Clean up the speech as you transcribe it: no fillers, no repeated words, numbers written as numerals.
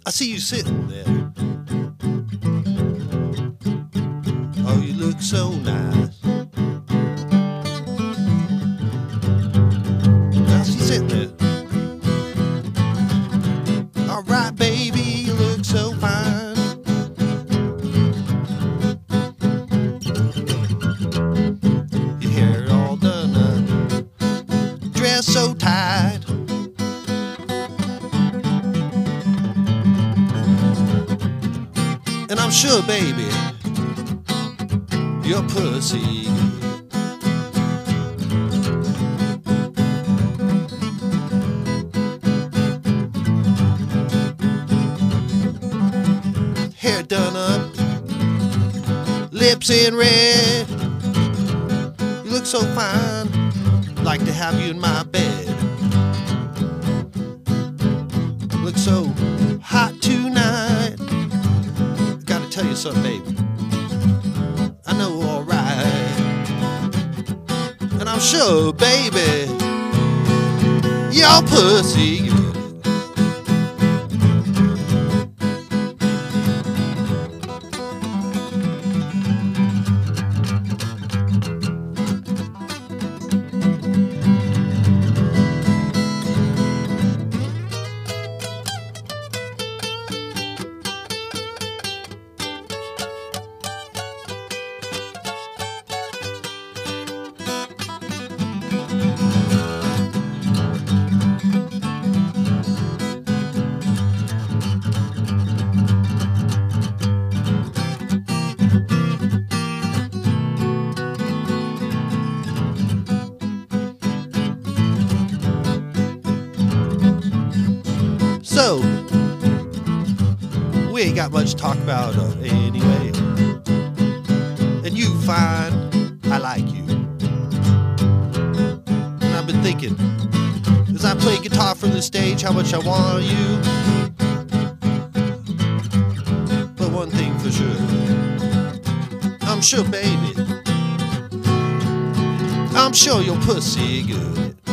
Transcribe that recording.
I see you sitting there. Oh, you look so nice. Now she's sitting there. All right, baby, you look so fine. Your hair all done up, dress so tight. And I'm sure, baby, your pussy hair done up, lips in red. You look so fine, like to have you in my bed. Look so hot tonight. Gotta tell you something, baby, I know alright. And I'm sure, baby, your pussy good. So, we ain't got much to talk about anyway. And you fine, I like you. And I've been thinking, as I play guitar from the stage, how much I want you. But one thing for sure, I'm sure, baby, I'm sure your pussy good.